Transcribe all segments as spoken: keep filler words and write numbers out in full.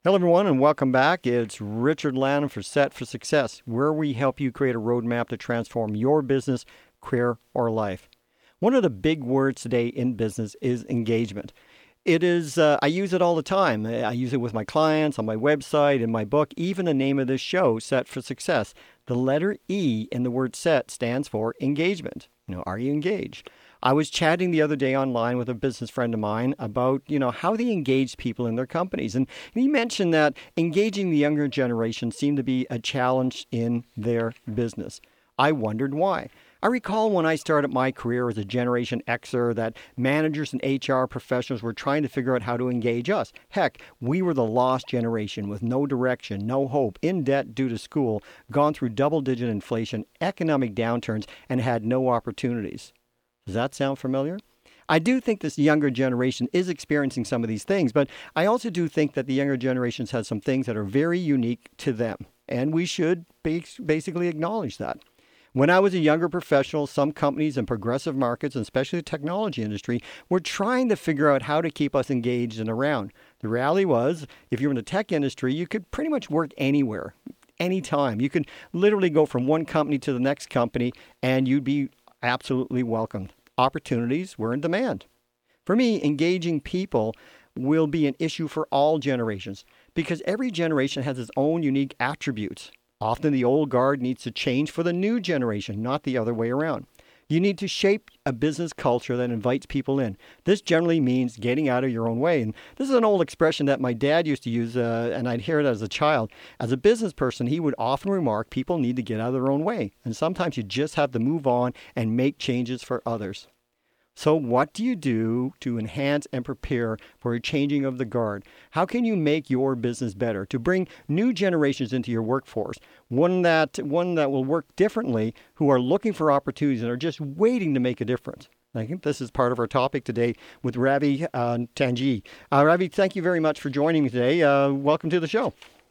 Hello, everyone, and welcome back. It's Richard Lanham for Set for Success, where we help you create a roadmap to transform your business, career, or life. One of the big words today in business is engagement. It is, uh, I use it all the time. I use it with my clients, on my website, in my book, even the name of this show, Set for Success. The letter E in the word set stands for engagement. You know, are you engaged? I was chatting the other day online with a business friend of mine about, you know, how they engage people in their companies. And he mentioned that engaging the younger generation seemed to be a challenge in their business. I wondered why. I recall when I started my career as a Generation Xer that managers and H R professionals were trying to figure out how to engage us. Heck, we were the lost generation with no direction, no hope, in debt due to school, gone through double-digit inflation, economic downturns, and had no opportunities. Does that sound familiar? I do think this younger generation is experiencing some of these things, but I also do think that the younger generations has some things that are very unique to them, and we should basically acknowledge that. When I was a younger professional, some companies in progressive markets, and especially the technology industry, were trying to figure out how to keep us engaged and around. The reality was, if you were in the tech industry, you could pretty much work anywhere, anytime. You could literally go from one company to the next company, and you'd be absolutely welcomed. Opportunities were in demand. For me, engaging people will be an issue for all generations because every generation has its own unique attributes. Often the old guard needs to change for the new generation, not the other way around. You need to shape a business culture that invites people in. This generally means getting out of your own way. And this is an old expression that my dad used to use, uh, and I'd hear it as a child. As a business person, he would often remark, people need to get out of their own way. And sometimes you just have to move on and make changes for others. So what do you do to enhance and prepare for a changing of the guard? How can you make your business better to bring new generations into your workforce, one that one that will work differently, who are looking for opportunities and are just waiting to make a difference? I think this is part of our topic today with Ravi uh, Tanji. Uh, Ravi, thank you very much for joining me today. Uh, welcome to the show.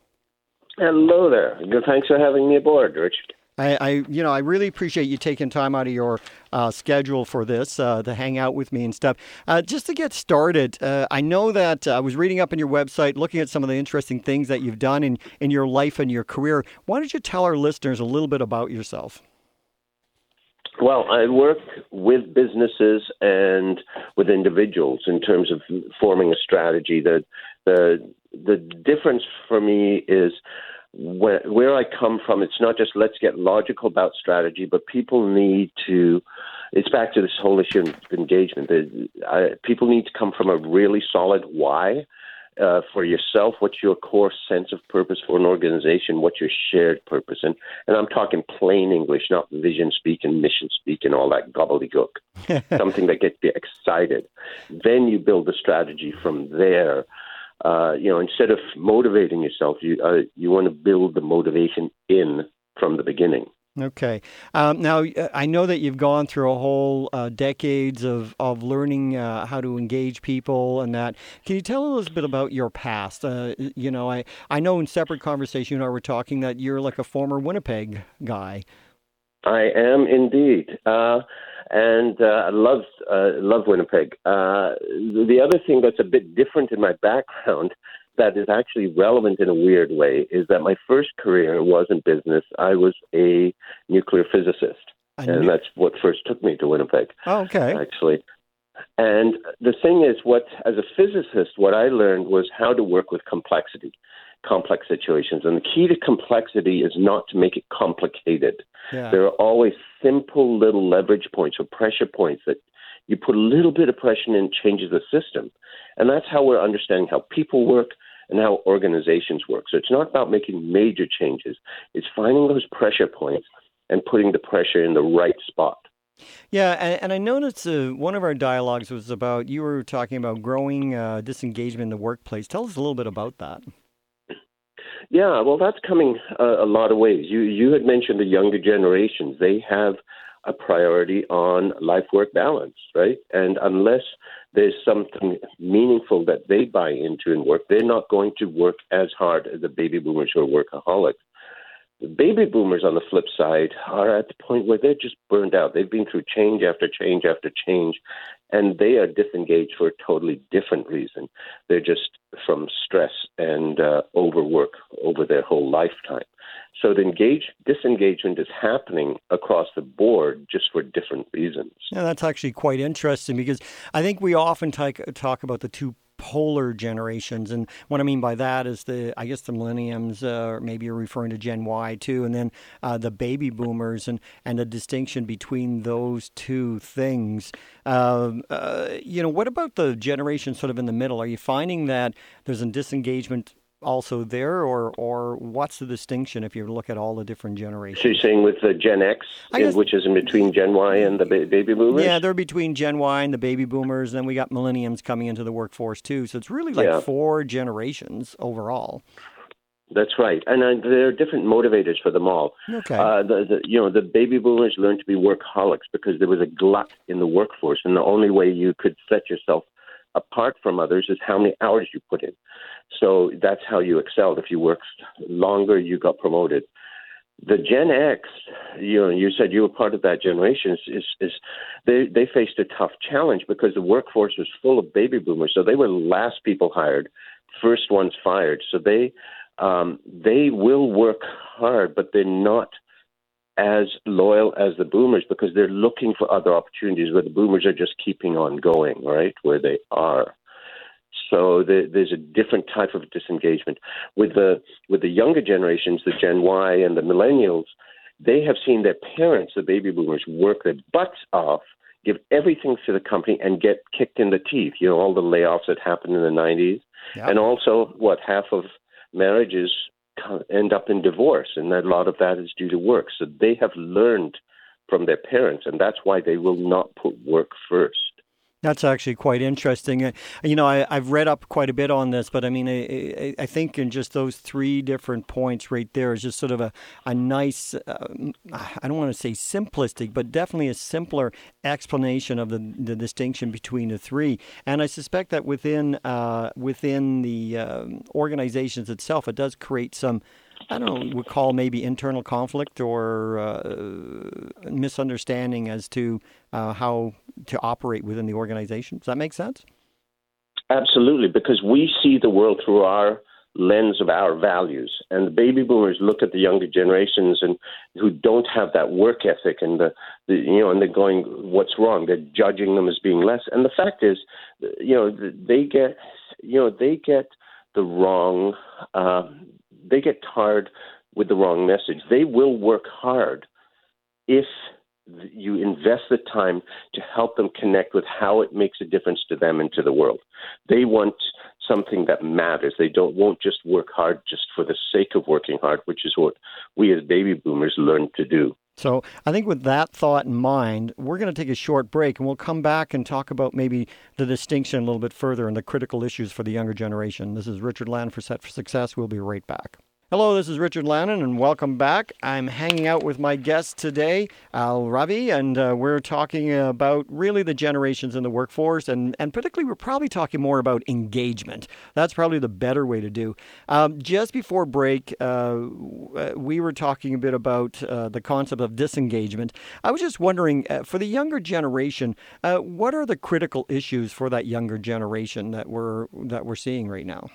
Hello there. Good. Thanks for having me aboard, Rich. I, I, you know, I really appreciate you taking time out of your uh, schedule for this uh, to hang out with me and stuff. Uh, just to get started, uh, I know that uh, I was reading up on your website, looking at some of the interesting things that you've done in, in your life and your career. Why don't you tell our listeners a little bit about yourself? Well, I work with businesses and with individuals in terms of forming a strategy. The the the difference for me is Where, where I come from, it's not just let's get logical about strategy, but people need to, it's back to this whole issue of engagement. I, people need to come from a really solid why uh, for yourself. What's your core sense of purpose for an organization? What's your shared purpose? And, and I'm talking plain English, not vision speak and mission speak and all that gobbledygook. Something that gets you excited. Then you build a strategy from there. Uh, you know, instead of motivating yourself, you uh, you want to build the motivation in from the beginning. Okay. Um, now, I know that you've gone through a whole uh, decades of, of learning uh, how to engage people and that. Can you tell us a bit about your past? Uh, you know, I, I know in separate conversation you and I were talking that you're like a former Winnipeg guy. I am indeed. Uh, and uh, I love, uh, love Winnipeg. Uh, the other thing that's a bit different in my background that is actually relevant in a weird way is that my first career was in business. I was a nuclear physicist, and that's what first took me to Winnipeg. Oh, okay. Actually. And the thing is, what as a physicist, what I learned was how to work with complexity, complex situations. And the key to complexity is not to make it complicated. Yeah. There are always simple little leverage points or pressure points that you put a little bit of pressure in, changes the system. And that's how we're understanding how people work and how organizations work. So it's not about making major changes. It's finding those pressure points and putting the pressure in the right spot. Yeah, and, and I noticed uh, one of our dialogues was about, you were talking about growing uh, disengagement in the workplace. Tell us a little bit about that. Yeah, well, that's coming uh, a lot of ways. You you had mentioned the younger generations. They have a priority on life-work balance, right? And unless there's something meaningful that they buy into in work, they're not going to work as hard as the baby boomers who are workaholics. The baby boomers, on the flip side, are at the point where they're just burned out. They've been through change after change after change, and they are disengaged for a totally different reason. They're just from stress and uh, overwork over their whole lifetime. So the engage, disengagement is happening across the board just for different reasons. Yeah, that's actually quite interesting because I think we often talk, talk about the two polar generations. And what I mean by that is the, I guess the millenniums, uh, or maybe you're referring to Gen Y too, and then uh, the baby boomers and, and the distinction between those two things. Uh, uh, you know, what about the generation sort of in the middle? Are you finding that there's a disengagement also there, or or what's the distinction if you look at all the different generations? So you're saying with the Gen X, guess, which is in between Gen Y and the ba- baby boomers? Yeah, they're between Gen Y and the baby boomers, and then we got millenniums coming into the workforce too. So it's really like yeah. four generations overall. That's right, and uh, there are different motivators for them all. Okay. Uh, the, the, you know, the baby boomers learned to be workaholics because there was a glut in the workforce, and the only way you could set yourself apart from others is how many hours you put in. So that's how you excelled. If you worked longer, you got promoted. The Gen X, you know, you said you were part of that generation, is, is, is they, they faced a tough challenge because the workforce was full of baby boomers. So they were the last people hired, first ones fired. So they um, they will work hard, but they're not as loyal as the boomers because they're looking for other opportunities where the boomers are just keeping on going, right, where they are. So the, there's a different type of disengagement. With the with the younger generations, the Gen Y and the millennials, they have seen their parents, the baby boomers, work their butts off, give everything to the company, and get kicked in the teeth. You know, all the layoffs that happened in the nineties. Yep. And also, what, half of marriages end up in divorce, and a lot of that is due to work. So they have learned from their parents, and that's why they will not put work first. That's actually quite interesting. Uh, you know, I, I've read up quite a bit on this, but I mean, I, I think in just those three different points right there is just sort of a, a nice, uh, I don't want to say simplistic, but definitely a simpler explanation of the, the distinction between the three. And I suspect that within uh, within the uh, organizations itself, it does create some, I don't know, we call maybe internal conflict or uh, misunderstanding as to uh, how to operate within the organization. Does that make sense? Absolutely, because we see the world through our lens of our values. And the baby boomers look at the younger generations and who don't have that work ethic and the, the you know, and they're going, what's wrong? They're judging them as being less. And the fact is, you know, they get, you know, they get the wrong, uh, they get tarred with the wrong message. They will work hard if you invest the time to help them connect with how it makes a difference to them and to the world. They want something that matters. They don't won't just work hard just for the sake of working hard, which is what we as baby boomers learned to do. So I think with that thought in mind, we're going to take a short break, and we'll come back and talk about maybe the distinction a little bit further and the critical issues for the younger generation. This is Richard Lannon for Set for Success. We'll be right back. Hello, this is Richard Lannon, and welcome back. I'm hanging out with my guest today, Al Ravi, and uh, we're talking about really the generations in the workforce, and, and particularly we're probably talking more about engagement. That's probably the better way to do. Um, just before break, uh, we were talking a bit about uh, the concept of disengagement. I was just wondering, uh, for the younger generation, uh, what are the critical issues for that younger generation that we're that we're seeing right now?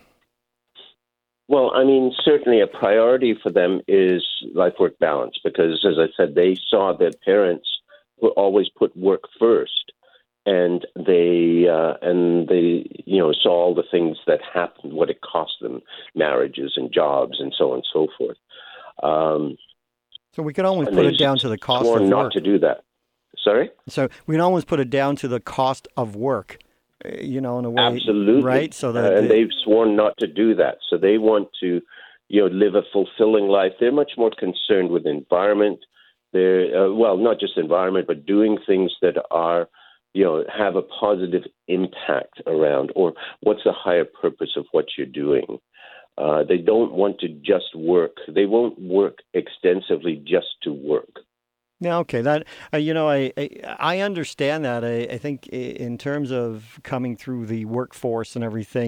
Well, I mean, certainly a priority for them is life-work balance because, as I said, they saw their parents always put work first, and they uh, and they you know saw all the things that happened, what it cost them, marriages and jobs and so on and so forth. Um, so we can always put it down to the cost of work. Not to do that. Sorry. So we can always put it down to the cost of work. You know, in a way, absolutely, right? So that, uh, and they've sworn not to do that. So they want to, you know, live a fulfilling life. They're much more concerned with environment. They're uh, well, not just environment, but doing things that are, you know, have a positive impact around, or what's the higher purpose of what you're doing. Uh, they don't want to just work. They won't work extensively just to work. Yeah, okay. That uh, you know, I, I I understand that. I, I think in terms of coming through the workforce and everything,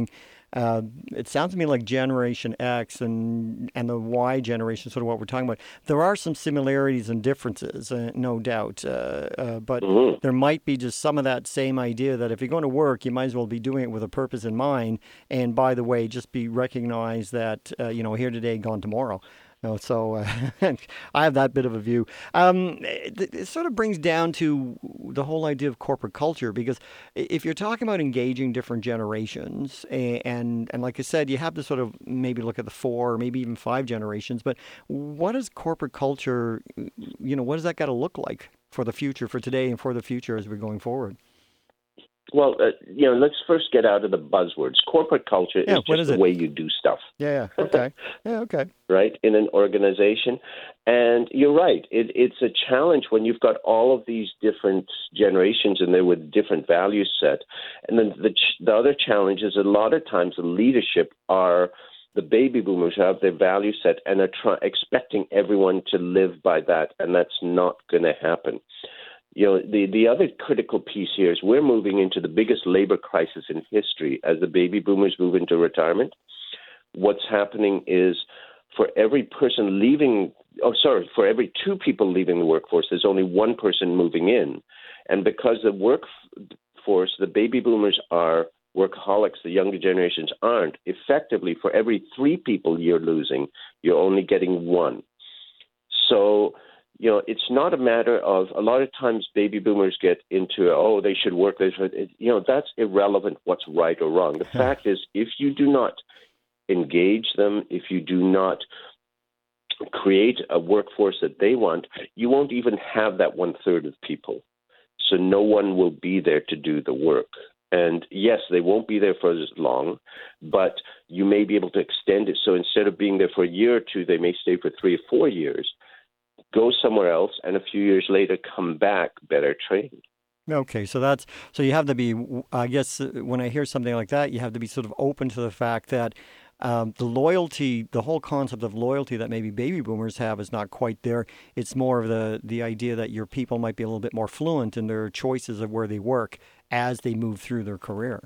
uh, it sounds to me like Generation X and and the Y generation, sort of what we're talking about. There are some similarities and differences, uh, no doubt, uh, uh, but Mm-hmm. there might be just some of that same idea that if you're going to work, you might as well be doing it with a purpose in mind. And by the way, just be recognized that uh, you know here today, gone tomorrow. No, so uh, I have that bit of a view. Um, it, it sort of brings down to the whole idea of corporate culture, because if you're talking about engaging different generations, and and like I said, you have to sort of maybe look at the four or maybe even five generations. But what is corporate culture? You know, what does that got to look like for the future, for today, and for the future as we're going forward? Well, uh, you know, let's first get out of the buzzwords. Corporate culture Yeah, is what just is the it? way you do stuff. Yeah, yeah, okay. Yeah, okay. Right, in an organization. And you're right, it, it's a challenge when you've got all of these different generations in there with different value set. And then the, the other challenge is a lot of times the leadership are the baby boomers who have their value set and are try, expecting everyone to live by that, and that's not going to happen. You know, the, the other critical piece here is we're moving into the biggest labor crisis in history as the baby boomers move into retirement. What's happening is for every person leaving, oh, sorry, for every two people leaving the workforce, there's only one person moving in. And because the workforce, the baby boomers are workaholics, the younger generations aren't, effectively for every three people you're losing, you're only getting one. So, you know, it's not a matter of, a lot of times baby boomers get into, oh, they should work, they should, you know, that's irrelevant what's right or wrong. The fact is, if you do not engage them, if you do not create a workforce that they want, you won't even have that one third of people. So no one will be there to do the work. And yes, they won't be there for as long, but you may be able to extend it. So instead of being there for a year or two, they may stay for three or four years, go somewhere else, and a few years later come back better trained. Okay, so that's so you have to be. I guess when I hear something like that, you have to be sort of open to the fact that um, the loyalty, the whole concept of loyalty that maybe baby boomers have is not quite there. It's more of the the idea that your people might be a little bit more fluent in their choices of where they work as they move through their career.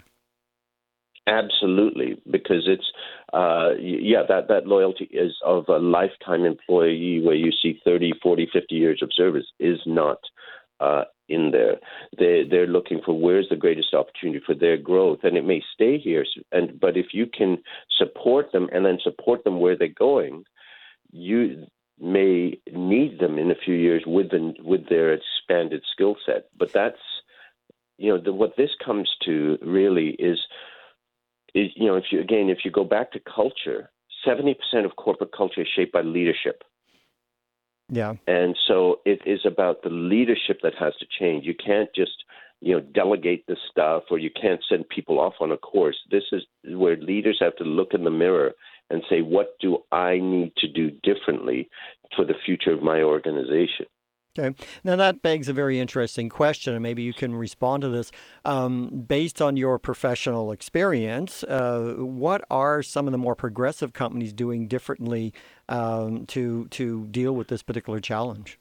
Absolutely, because it's, uh, yeah, that, that loyalty is of a lifetime employee where you see thirty, forty, fifty years of service is not uh, in there. They, they're looking for where's the greatest opportunity for their growth, and it may stay here. And But if you can support them and then support them where they're going, you may need them in a few years with, the, with their expanded skill set. But that's, you know, the, what this comes to really is, Is, you know, if you again, if you go back to culture, seventy percent of corporate culture is shaped by leadership. Yeah. And so it is about the leadership that has to change. You can't just, you know, delegate the stuff, or you can't send people off on a course. This is where leaders have to look in the mirror and say, what do I need to do differently for the future of my organization? Okay. Now that begs a very interesting question, and maybe you can respond to this. Um, based on your professional experience, uh, what are some of the more progressive companies doing differently um, to to deal with this particular challenge?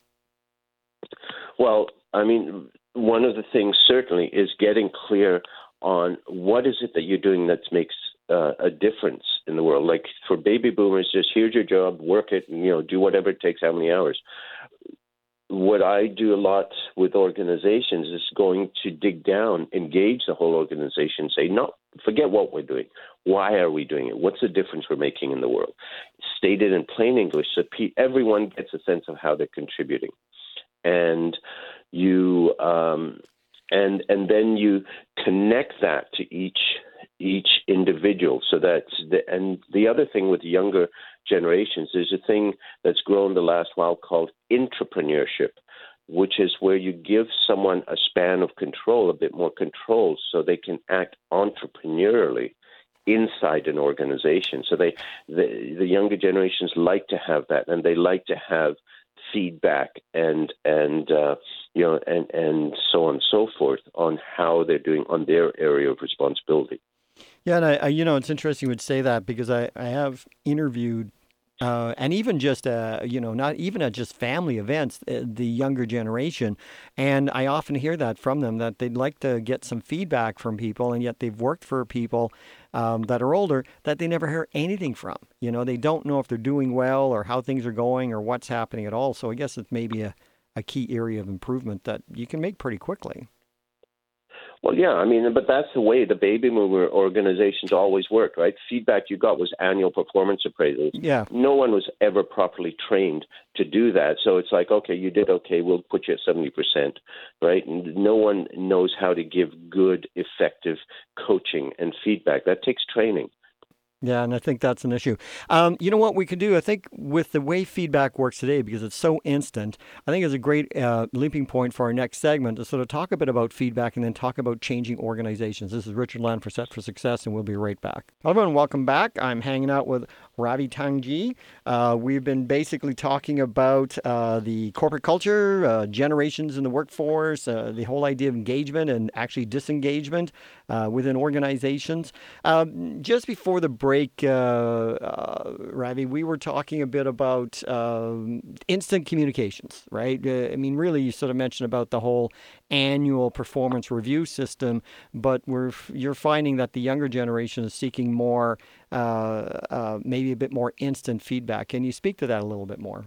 Well, I mean, one of the things certainly is getting clear on what is it that you're doing that makes uh, a difference in the world. Like for baby boomers, just here's your job, work it, and, you know, do whatever it takes, how many hours. What I do a lot with organizations is going to dig down, engage the whole organization, say, no, forget what we're doing. Why are we doing it? What's the difference we're making in the world? State it in plain English so everyone gets a sense of how they're contributing. And you, um, and and then you connect that to each each individual. So that's the, and the other thing with younger generations, there's a thing that's grown the last while called intrapreneurship, which is where you give someone a span of control, a bit more control, so they can act entrepreneurially inside an organization. So they, the, the younger generations like to have that, and they like to have feedback and and uh, you know and and so on and so forth on how they're doing on their area of responsibility. Yeah, and I, I you know, it's interesting you would say that, because I, I have interviewed, uh, and even just, uh, you know, not even at just family events, uh, the younger generation, and I often hear that from them, that they'd like to get some feedback from people, and yet they've worked for people um, that are older that they never hear anything from. You know, they don't know if they're doing well or how things are going or what's happening at all. So I guess it's maybe a, a key area of improvement that you can make pretty quickly. Well, yeah, I mean, but that's the way the baby boomer organizations always worked, right? Feedback you got was annual performance appraisals. Yeah. No one was ever properly trained to do that. So it's like, okay, you did okay, we'll put you at seventy percent, right? And no one knows how to give good, effective coaching and feedback. That takes training. Yeah, and I think that's an issue. Um, you know what we could do? I think with the way feedback works today, because it's so instant, I think it's a great uh, leaping point for our next segment to sort of talk a bit about feedback and then talk about changing organizations. This is Richard Land for Set for Success, and we'll be right back. Hello, everyone. Welcome back. I'm hanging out with Ravi Tangji. Uh, we've been basically talking about uh, the corporate culture, uh, generations in the workforce, uh, the whole idea of engagement and actually disengagement uh, within organizations. Um, just before the break, Break, uh, uh, Ravi, we were talking a bit about uh, instant communications, right? Uh, I mean, really, you sort of mentioned about the whole annual performance review system, but we're you're finding that the younger generation is seeking more, uh, uh, maybe a bit more instant feedback. Can you speak to that a little bit more?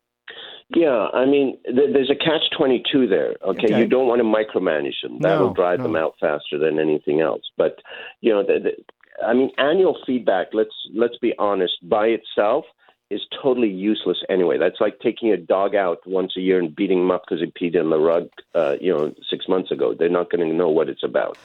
Yeah, I mean, th- there's a catch twenty-two there, okay? okay? You don't want to micromanage them. That'll no, drive no. them out faster than anything else. But, you know, the, the, I mean, annual feedback, let's let's be honest, by itself is totally useless anyway. That's like taking a dog out once a year and beating him up because he peed in the rug, uh, you know, six months ago. They're not going to know what it's about.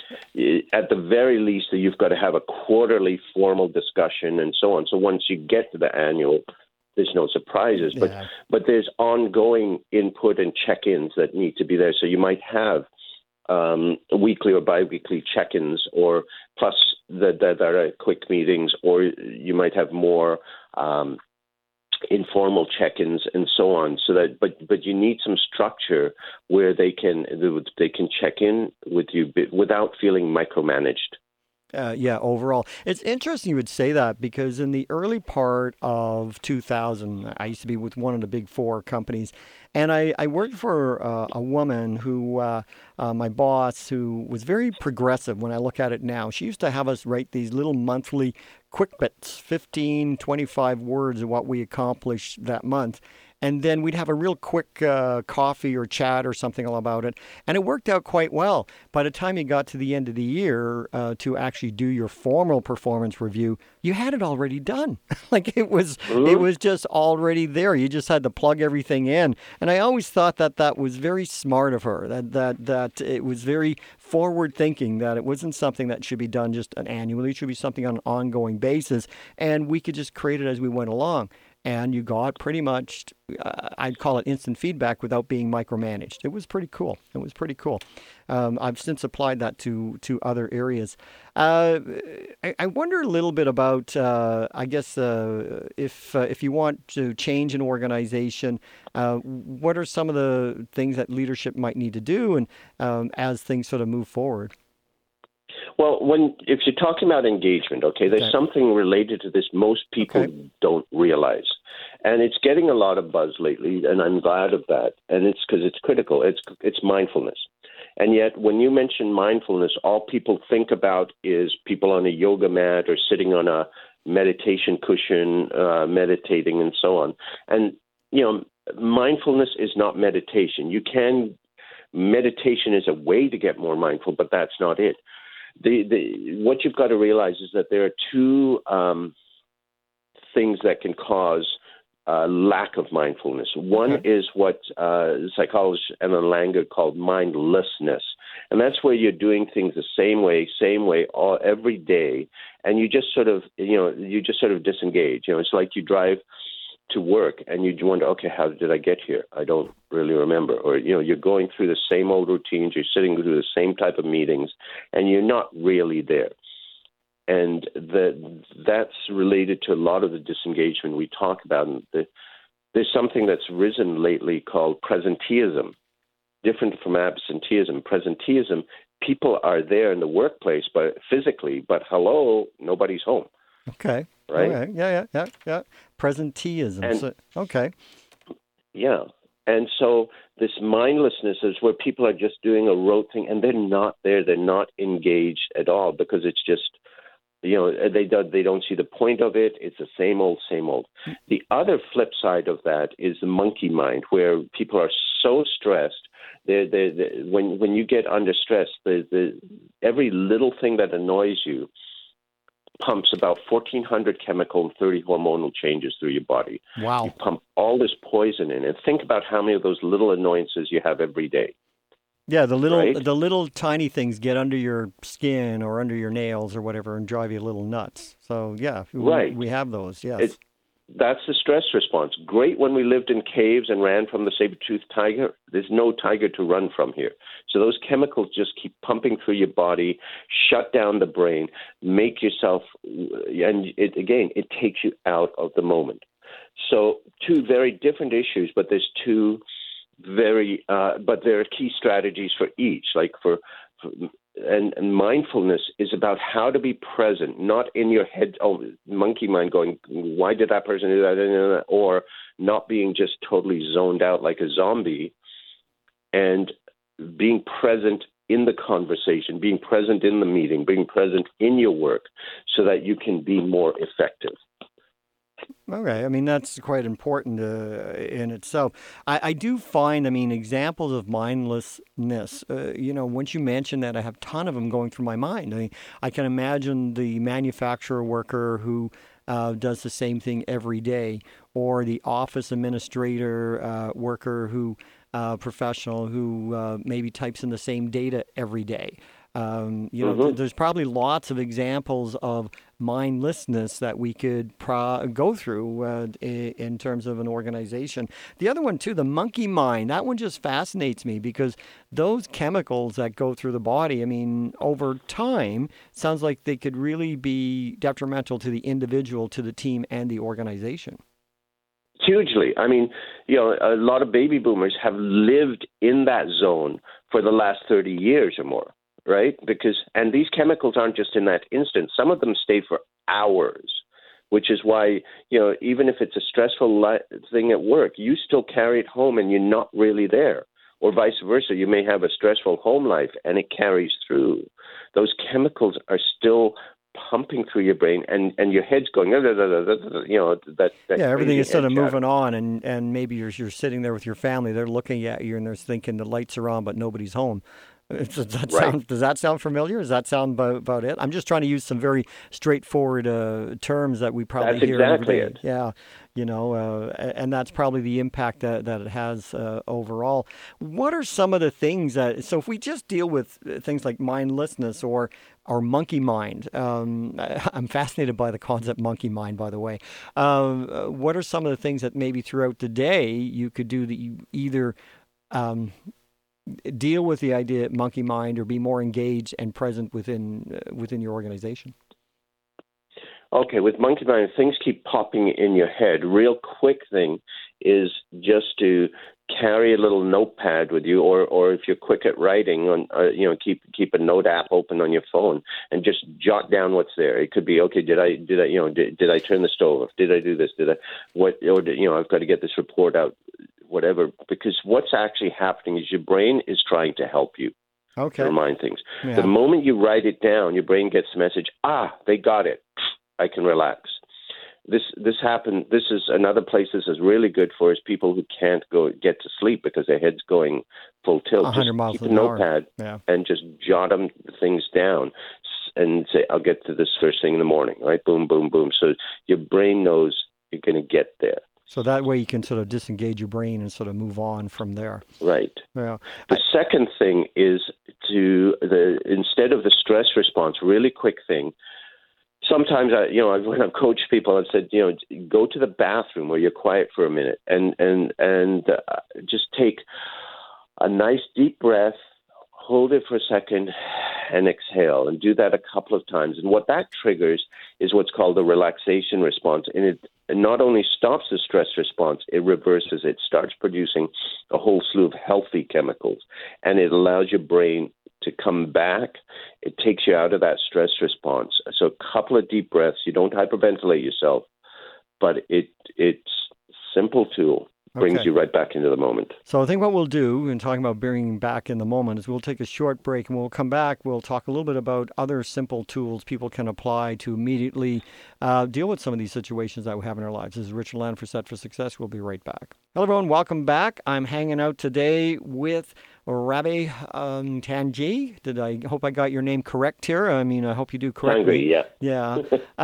At the very least, you've got to have a quarterly formal discussion and so on. So once you get to the annual, there's no surprises. But yeah. but there's ongoing input and check-ins that need to be there. So you might have um, weekly or biweekly check-ins, or plus the, the, the quick meetings, or you might have more um, informal check-ins and so on. So that, but but you need some structure where they can they can check in with you without feeling micromanaged. Uh, yeah, overall. It's interesting you would say that, because in the early part of two thousand, I used to be with one of the big four companies, and I, I worked for uh, a woman who, uh, uh, my boss, who was very progressive when I look at it now. She used to have us write these little monthly quick bits, fifteen, twenty-five words of what we accomplished that month. And then we'd have a real quick uh, coffee or chat or something all about it. And it worked out quite well. By the time you got to the end of the year uh, to actually do your formal performance review, you had it already done. Like it was, mm-hmm. it was just already there. You just had to plug everything in. And I always thought that that was very smart of her, that that, that it was very forward thinking, that it wasn't something that should be done just annually. It should be something on an ongoing basis. And we could just create it as we went along. And you got pretty much, uh, I'd call it instant feedback without being micromanaged. It was pretty cool. It was pretty cool. Um, I've since applied that to to other areas. Uh, I, I wonder a little bit about, uh, I guess, uh, if uh, if you want to change an organization, uh, what are some of the things that leadership might need to do, and um, as things sort of move forward? Well, when if you're talking about engagement, okay, there's okay. something related to this most people okay. don't realize. And it's getting a lot of buzz lately, and I'm glad of that. And it's because it's critical. It's it's mindfulness. And yet, when you mention mindfulness, all people think about is people on a yoga mat or sitting on a meditation cushion, uh, meditating and so on. And, you know, mindfulness is not meditation. You can, meditation is a way to get more mindful, but that's not it. The, the, what you've got to realize is that there are two um, things that can cause uh, lack of mindfulness. One okay. is what uh, psychologist Ellen Langer called mindlessness, and that's where you're doing things the same way, same way, all every day, and you just sort of, you know, you just sort of disengage. You know, it's like you drive to work and you wonder, okay, how did I get here? I don't really remember. Or, you know, you're going through the same old routines, you're sitting through the same type of meetings, and you're not really there. And the, that's related to a lot of the disengagement we talk about. And the, there's something that's risen lately called presenteeism, different from absenteeism. Presenteeism, people are there in the workplace, but physically, but hello, nobody's home. Okay. Right? Okay. Yeah, yeah, yeah, yeah. Presenteeism. And, so, okay. Yeah. And so this mindlessness is where people are just doing a rote thing, and they're not there. They're not engaged at all because it's just, You know, they don't, they don't see the point of it. It's the same old, same old. The other flip side of that is the monkey mind, where people are so stressed. They're, they're, they're, when when you get under stress, the, the, every little thing that annoys you pumps about fourteen hundred chemical and thirty hormonal changes through your body. Wow. You pump all this poison in. And think about how many of those little annoyances you have every day. Yeah, the little right? the little tiny things get under your skin or under your nails or whatever and drive you a little nuts. So, yeah, we, right. we have those, yes. It, that's the stress response. Great when we lived in caves and ran from the saber-toothed tiger. There's no tiger to run from here. So those chemicals just keep pumping through your body, shut down the brain, make yourself, and it, again, it takes you out of the moment. So two very different issues, but there's two very, uh, but there are key strategies for each. Like for, for and, and mindfulness is about how to be present, not in your head, oh, monkey mind going, why did that person do that? Or not being just totally zoned out like a zombie, and being present in the conversation, being present in the meeting, being present in your work so that you can be more effective. Okay, I mean, that's quite important uh, in itself. I, I do find, I mean, examples of mindlessness, uh, you know, once you mention that, I have a ton of them going through my mind. I mean, I can imagine the manufacturer worker who uh, does the same thing every day, or the office administrator uh, worker who, uh, professional who uh, maybe types in the same data every day. Um, you know, mm-hmm. th- there's probably lots of examples of mindlessness that we could pro- go through uh, in, in terms of an organization. The other one, too, the monkey mind, that one just fascinates me because those chemicals that go through the body, I mean, over time, sounds like they could really be detrimental to the individual, to the team, and the organization. Hugely. I mean, you know, a lot of baby boomers have lived in that zone for the last thirty years or more. Right? Because, and these chemicals aren't just in that instant. Some of them stay for hours, which is why, you know, even if it's a stressful li- thing at work, you still carry it home and you're not really there. Or vice versa, you may have a stressful home life and it carries through. Those chemicals are still pumping through your brain, and, and your head's going, you know, that, that yeah, everything is sort of moving chatter. on, and, and maybe you're you're sitting there with your family, they're looking at you and they're thinking the lights are on, but nobody's home. Does that, right. sound, does that sound familiar? Does that sound about, about it? I'm just trying to use some very straightforward uh, terms that we probably that's hear exactly every day. it. Yeah, you know, uh, and that's probably the impact that, that it has uh, overall. What are some of the things that, so if we just deal with things like mindlessness or or monkey mind, um, I'm fascinated by the concept monkey mind, by the way. Um, what are some of the things that maybe throughout the day you could do that you either um, deal with the idea monkey mind or be more engaged and present within uh, within your organization? Okay, with monkey mind, things keep popping in your head. Real quick thing is just to carry a little notepad with you, or, or if you're quick at writing, on uh, you know, keep keep a note app open on your phone and just jot down what's there. It could be, okay, did I did I you know did, did I turn the stove off? Did I do this? Did I what? Or did, you know, I've got to get this report out. Whatever, because what's actually happening is your brain is trying to help you. Okay. To remind things. Yeah. The moment you write it down, your brain gets the message, ah, they got it. I can relax. This this happened. This is another place this is really good for is people who can't go get to sleep because their head's going full tilt. one hundred just miles keep an a notepad yeah. and just jot them things down and say, I'll get to this first thing in the morning, right? Boom, boom, boom. So your brain knows you're going to get there. So that way you can sort of disengage your brain and sort of move on from there. Right. Yeah. The I, second thing is to, the instead of the stress response, really quick thing, sometimes, I, you know, I've, when I've coached people, I've said, you know, go to the bathroom where you're quiet for a minute and, and, and uh, just take a nice deep breath, hold it for a second, and exhale, and do that a couple of times. And what that triggers is what's called the relaxation response. And it not only stops the stress response, it reverses it, starts producing a whole slew of healthy chemicals, and it allows your brain to come back. It takes you out of that stress response. So a couple of deep breaths. You don't hyperventilate yourself, but it it's a simple tool. brings Okay. you right back into the moment. So I think what we'll do in talking about bringing back in the moment is we'll take a short break and we'll come back. We'll talk a little bit about other simple tools people can apply to immediately uh, deal with some of these situations that we have in our lives. This is Richard Land for Set for Success. We'll be right back. Hello, everyone. Welcome back. I'm hanging out today with Rabbi um, Tanji. Did I hope I got your name correct here? I mean, I hope you do correctly. Tanji, Yeah. yeah.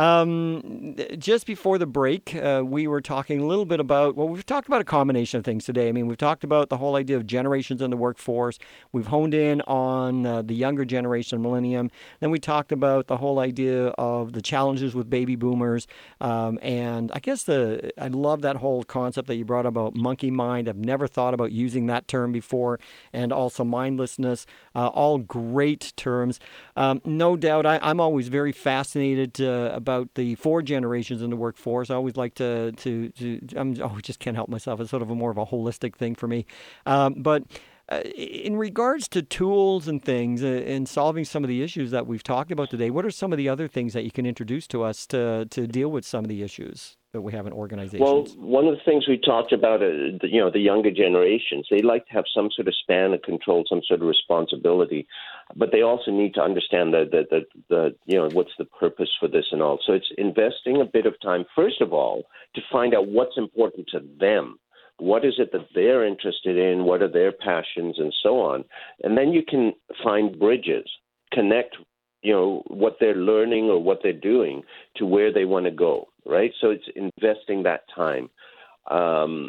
um, just before the break, uh, we were talking a little bit about, well, we've talked about a combination of things today. I mean, we've talked about the whole idea of generations in the workforce. We've honed in on uh, the younger generation, millennium. Then we talked about the whole idea of the challenges with baby boomers. Um, and I guess the I love that whole concept that you brought about monkey mind. I've never thought about using that term before. And also mindlessness, uh, all great terms. Um, no doubt, I, I'm always very fascinated uh, about the four generations in the workforce. I always like to, to, to I'm, oh, I just can't help myself. It's sort of a more of a holistic thing for me. Um, but uh, in regards to tools and things uh, in solving some of the issues that we've talked about today, what are some of the other things that you can introduce to us to, to deal with some of the issues that we have in organizations? Well, one of the things we talked about, uh, the, you know, the younger generations, they like to have some sort of span of control, some sort of responsibility, but they also need to understand that, that, that the, you know, what's the purpose for this and all. So it's investing a bit of time, first of all, to find out what's important to them. What is it that they're interested in? What are their passions and so on? And then you can find bridges, connect you know, what they're learning or what they're doing to where they want to go, right? So it's investing that time. Um,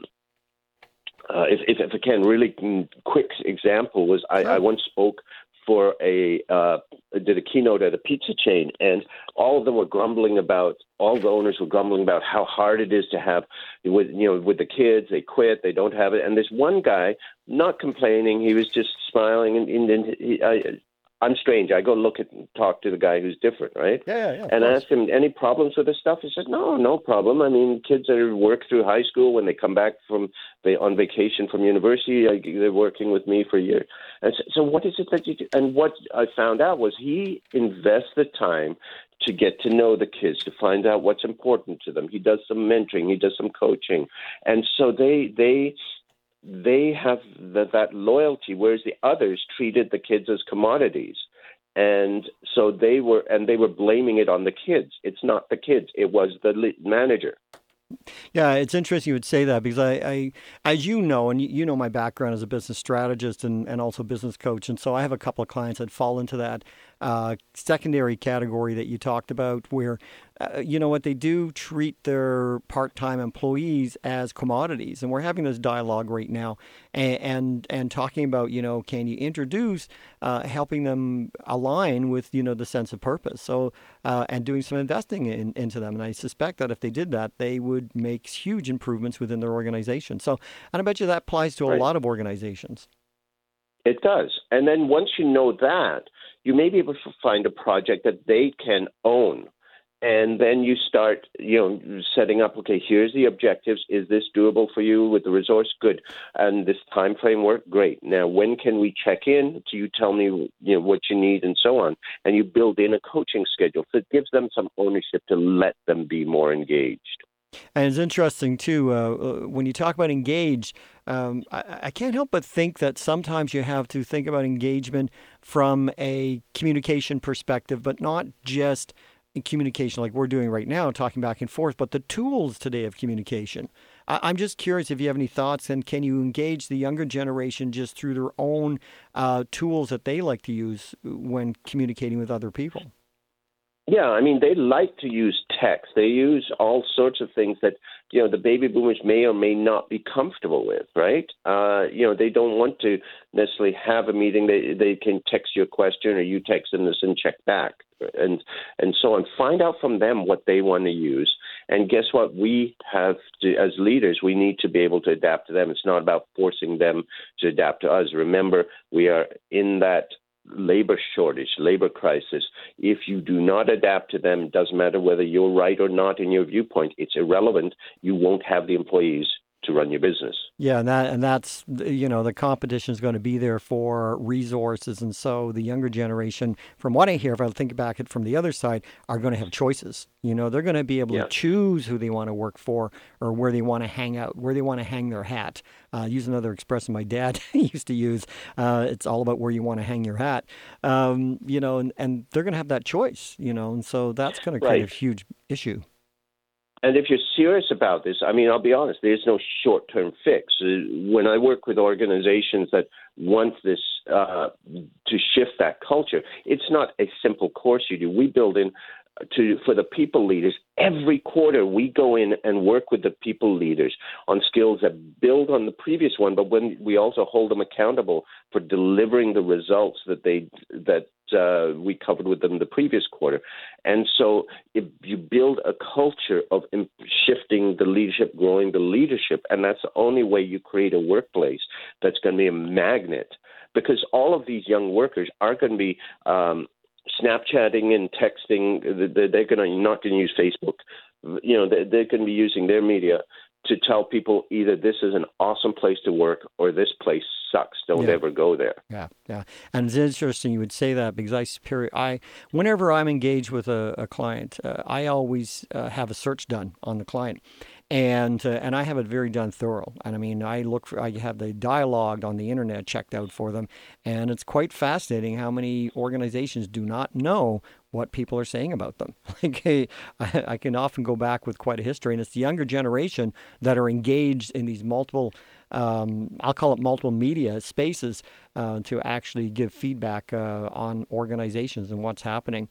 uh, if, if, if I can, really quick example was I, I once spoke for a, uh, did a keynote at a pizza chain, and all of them were grumbling about, all the owners were grumbling about how hard it is to have, with you know, with the kids, they quit, they don't have it. And this one guy, not complaining, he was just smiling, and, and, and he, I, I'm strange. I go look at and talk to the guy who's different, right? Yeah, yeah, yeah. And I asked him, any problems with this stuff? He said, no, no problem. I mean, kids that work through high school, when they come back from they on vacation from university, I, they're working with me for a year. And so, so what is it that you do? And what I found out was he invests the time to get to know the kids, to find out what's important to them. He does some mentoring. He does some coaching. And so they they... they have the, that loyalty, whereas the others treated the kids as commodities. And so they were, and they were blaming it on the kids. It's not the kids. It was the manager. Yeah, it's interesting you would say that because I, I as you know, and you know my background as a business strategist and, and also business coach, and so I have a couple of clients that fall into that uh, secondary category that you talked about where, uh, you know what, they do treat their part-time employees as commodities. And we're having this dialogue right now and and, and talking about, you know, can you introduce uh, helping them align with, you know, the sense of purpose. So, uh, and doing some investing in, into them. And I suspect that if they did that, they would make huge improvements within their organization. So, and I bet you that applies to a Right. lot of organizations. It does. And then once you know that, you may be able to find a project that they can own. And then you start, you know, setting up, okay, here's the objectives. Is this doable for you with the resource? Good. And this time frame work? Great. Now, when can we check in? Do you tell me, you know, what you need and so on? And you build in a coaching schedule. So it gives them some ownership to let them be more engaged. And it's interesting, too, uh, when you talk about engage, um, I, I can't help but think that sometimes you have to think about engagement from a communication perspective, but not just in communication like we're doing right now, talking back and forth, but the tools today of communication. I, I'm just curious if you have any thoughts, and can you engage the younger generation just through their own uh, tools that they like to use when communicating with other people? Yeah, I mean, they like to use text. They use all sorts of things that, you know, the baby boomers may or may not be comfortable with, right? Uh, you know, they don't want to necessarily have a meeting. They they can text you a question or you text them this and check back and and so on. Find out from them what they want to use. And guess what? We have to, as leaders, we need to be able to adapt to them. It's not about forcing them to adapt to us. Remember, we are in that labor shortage, labor crisis. If you do not adapt to them, it doesn't matter whether you're right or not in your viewpoint. It's irrelevant. You won't have the employees to run your business. Yeah, and that and that's you know the competition is going to be there for resources, and so the younger generation, from what I hear, if I think back it from the other side, are going to have choices. You know, they're going to be able Yeah. to choose who they want to work for or where they want to hang out, where they want to hang their hat. Uh, use another expression my dad used to use. Uh, it's all about where you want to hang your hat. Um, you know, and, and they're going to have that choice. You know, and so that's going to create Right. a huge issue. And if you're serious about this, I mean, I'll be honest, there's no short-term fix. Uh, When I work with organizations that want this uh, to shift that culture, it's not a simple course you do. We build in to for the people leaders. Every quarter, we go in and work with the people leaders on skills that build on the previous one, but when we also hold them accountable for delivering the results that they that uh, we covered with them the previous quarter. And so if you build a culture of im- shifting the leadership, growing the leadership, and that's the only way you create a workplace that's going to be a magnet, because all of these young workers are going to be um, Snapchatting and texting. They're going to not going to use Facebook. You know, they're, they're going to be using their media to tell people either this is an awesome place to work or this place sucks. Don't Yeah. ever go there. Yeah, yeah, and it's interesting you would say that because I, superior, I whenever I'm engaged with a, a client, uh, I always uh, have a search done on the client, and uh, and I have it very done thorough. And I mean, I look for, I have the dialogue on the internet checked out for them, and it's quite fascinating how many organizations do not know what people are saying about them. Like I, I can often go back with quite a history, and it's the younger generation that are engaged in these multiple, um, I'll call it multiple media spaces uh, to actually give feedback uh, on organizations and what's happening.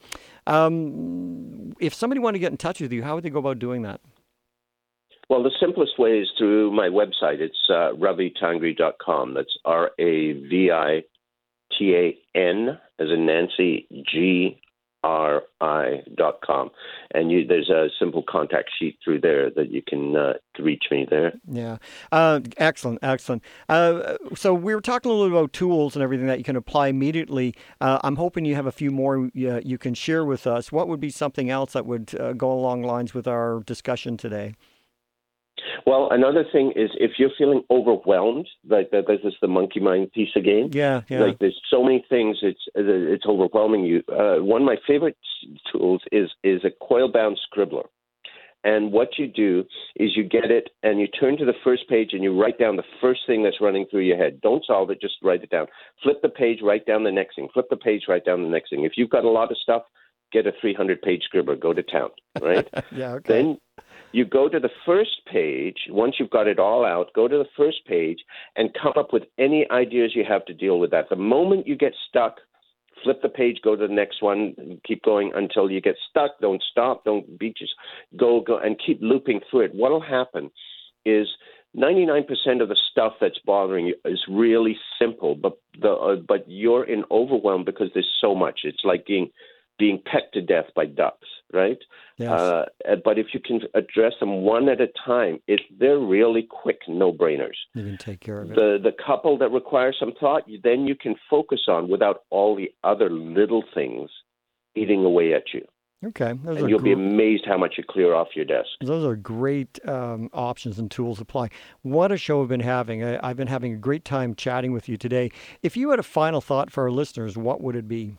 Um, if somebody wanted to get in touch with you, how would they go about doing that? Well, the simplest way is through my website. It's uh, ravi tangri dot com. That's R A V I T A N as in Nancy, G R I dot com. And you, there's a simple contact sheet through there that you can uh, reach me there. Yeah. Uh, excellent. Excellent. Uh, so we were talking a little bit about tools and everything that you can apply immediately. Uh, I'm hoping you have a few more uh, you can share with us. What would be something else that would uh, go along lines with our discussion today? Well, another thing is if you're feeling overwhelmed, like that, this is the monkey mind piece again. Yeah, yeah. Like there's so many things, it's it's overwhelming you. Uh, one of my favorite tools is is a coil-bound scribbler. And what you do is you get it and you turn to the first page and you write down the first thing that's running through your head. Don't solve it, just write it down. Flip the page, write down the next thing. Flip the page, write down the next thing. If you've got a lot of stuff, get a three hundred page scribbler, go to town, right? Yeah, okay. Then you go to the first page. Once you've got it all out, go to the first page and come up with any ideas you have to deal with that. The moment you get stuck, flip the page, go to the next one, keep going until you get stuck. Don't stop, don't beat yourself. Go, go, and keep looping through it. What will happen is ninety-nine percent of the stuff that's bothering you is really simple, but the uh, but you're in overwhelm because there's so much. It's like being being pecked to death by ducks, right? Yes. Uh, but if you can address them one at a time, it, they're really quick no-brainers. You can take care of it. The the couple that require some thought, you, then you can focus on without all the other little things eating away at you. Okay. Those And are you'll gr- be amazed how much you clear off your desk. Those are great um, options and tools to apply. What a show we've been having. I, I've been having a great time chatting with you today. If you had a final thought for our listeners, what would it be?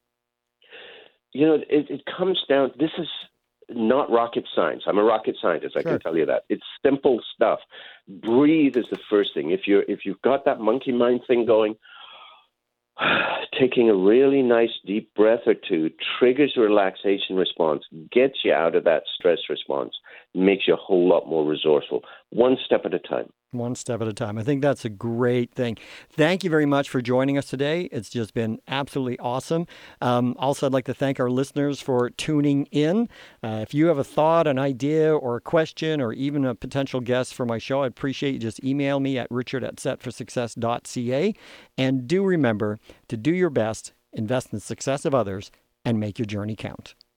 You know, it, it comes down, this is not rocket science. I'm a rocket scientist, I Sure. can tell you that. It's simple stuff. Breathe is the first thing. If you're if you've got that monkey mind thing going, taking a really nice deep breath or two triggers a relaxation response, gets you out of that stress response, makes you a whole lot more resourceful. One step at a time. One step at a time. I think that's a great thing. Thank you very much for joining us today. It's just been absolutely awesome. Um, also, I'd like to thank our listeners for tuning in. Uh, if you have a thought, an idea, or a question, or even a potential guest for my show, I'd appreciate you just email me at richard at set for success dot c a. And do remember to do your best, invest in the success of others, and make your journey count.